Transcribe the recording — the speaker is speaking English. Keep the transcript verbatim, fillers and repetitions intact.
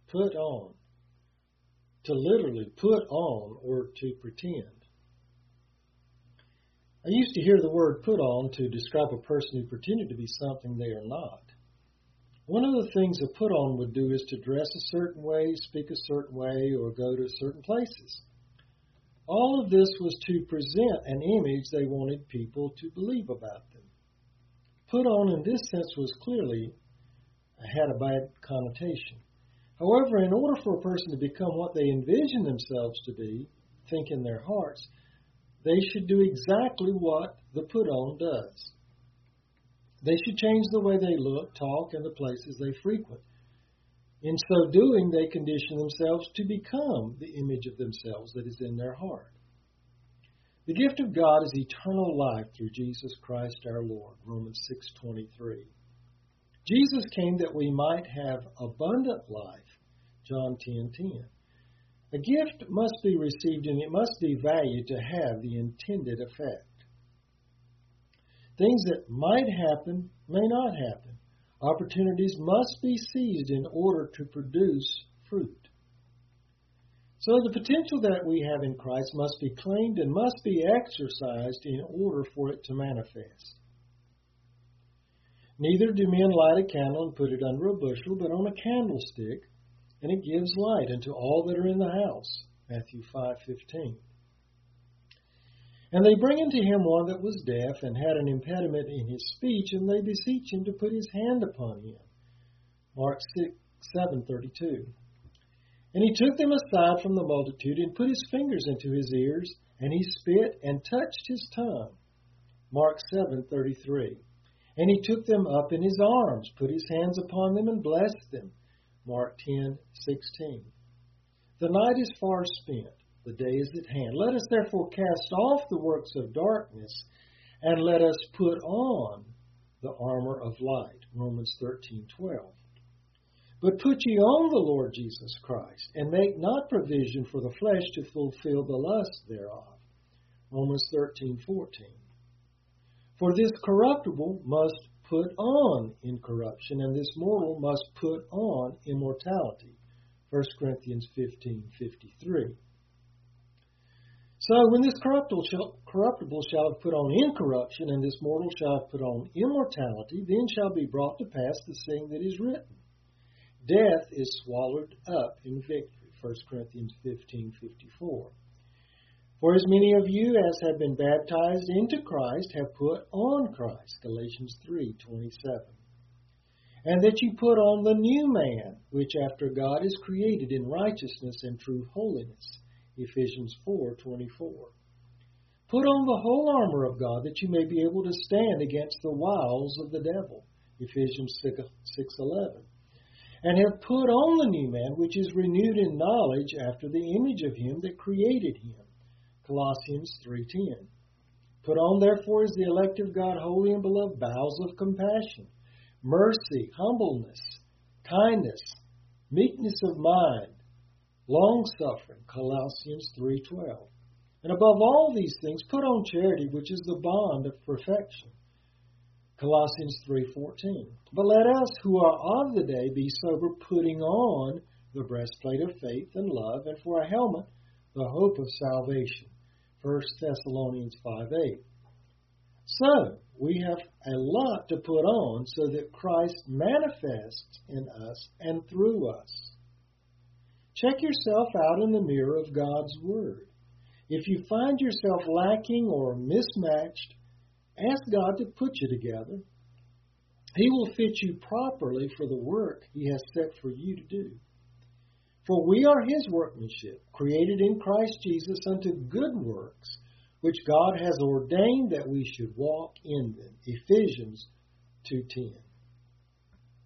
put on, to literally put on or to pretend. I used to hear the word put on to describe a person who pretended to be something they are not. One of the things a put on would do is to dress a certain way, speak a certain way, or go to certain places. All of this was to present an image they wanted people to believe about them. Put on in this sense was clearly had a bad connotation. However, in order for a person to become what they envision themselves to be, think in their hearts, they should do exactly what the put on does. They should change the way they look, talk, and the places they frequent. In so doing, they condition themselves to become the image of themselves that is in their heart. The gift of God is eternal life through Jesus Christ our Lord, Romans six twenty-three. Jesus came that we might have abundant life, John ten ten. A gift must be received and it must be valued to have the intended effect. Things that might happen may not happen. Opportunities must be seized in order to produce fruit. So the potential that we have in Christ must be claimed and must be exercised in order for it to manifest. Neither do men light a candle and put it under a bushel, but on a candlestick, and it gives light unto all that are in the house. Matthew five fifteen. And they bring unto him one that was deaf and had an impediment in his speech, and they beseech him to put his hand upon him. Mark seven thirty-two. And he took them aside from the multitude and put his fingers into his ears, and he spit and touched his tongue. Mark seven thirty-three. And he took them up in his arms, put his hands upon them, and blessed them. Mark ten sixteen. The night is far spent, the day is at hand. Let us therefore cast off the works of darkness, and let us put on the armor of light. Romans thirteen twelve. But put ye on the Lord Jesus Christ, and make not provision for the flesh to fulfill the lust thereof. Romans thirteen fourteen. For this corruptible must put on incorruption, and this mortal must put on immortality. First Corinthians fifteen fifty-three. So when this corruptible shall, corruptible shall have put on incorruption, and this mortal shall have put on immortality, then shall be brought to pass the saying that is written, Death is swallowed up in victory. First Corinthians fifteen fifty-four. For as many of you as have been baptized into Christ have put on Christ. Galatians three twenty-seven. And that you put on the new man, which after God is created in righteousness and true holiness. Ephesians four twenty-four. Put on the whole armor of God, that you may be able to stand against the wiles of the devil. Ephesians six eleven. And have put on the new man, which is renewed in knowledge after the image of him that created him. Colossians three ten. Put on therefore as the elect of God, holy and beloved, bowels of compassion, mercy, humbleness, kindness, meekness of mind, long-suffering. Colossians three twelve. And above all these things, put on charity, which is the bond of perfection. Colossians three fourteen. But let us who are of the day be sober, putting on the breastplate of faith and love, and for a helmet, the hope of salvation. First Thessalonians five eight. So, we have a lot to put on so that Christ manifests in us and through us. Check yourself out in the mirror of God's Word. If you find yourself lacking or mismatched, ask God to put you together. He will fit you properly for the work He has set for you to do. For we are His workmanship, created in Christ Jesus unto good works, which God has ordained that we should walk in them. Ephesians two ten.